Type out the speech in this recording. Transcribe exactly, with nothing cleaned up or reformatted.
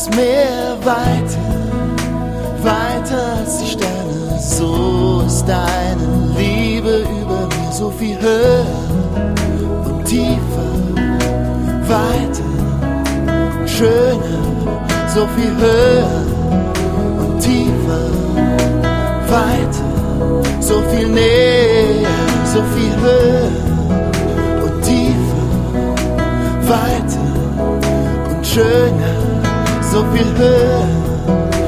Meer weiter, weiter als die Sterne, so ist deine Liebe über mir so viel höher und tiefer, weiter und schöner, so viel höher und tiefer, weiter, so viel näher, so viel höher und tiefer, weiter und schöner, so viel höher